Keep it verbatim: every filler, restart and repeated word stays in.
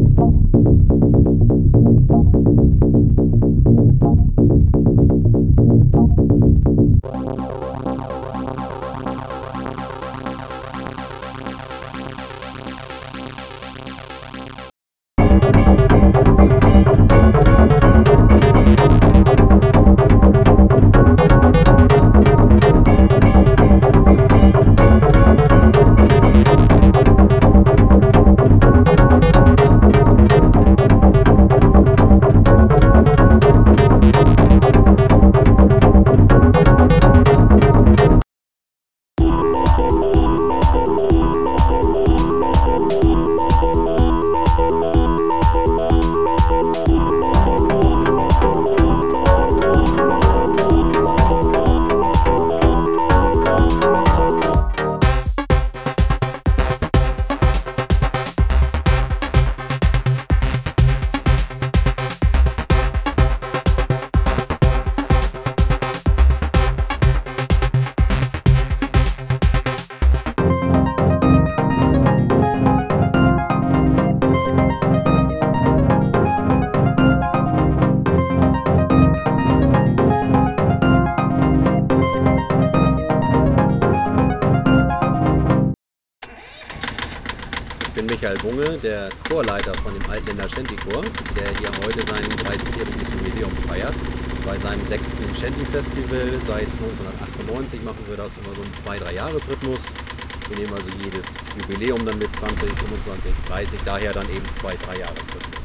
Ich bin Michael Bunge, der Chorleiter von dem Altländer Shanty-Chor, der hier heute sein dreißigjähriges Jubiläum feiert. Bei seinem sechsten Shanty-Festival seit neunzehnhundertachtundneunzig machen wir das immer so im zwei bis drei Jahres-Rhythmus. Wir nehmen also jedes Jubiläum dann mit zwanzig, fünfundzwanzig, dreißig, daher dann eben zwei bis drei Jahres-Rhythmus.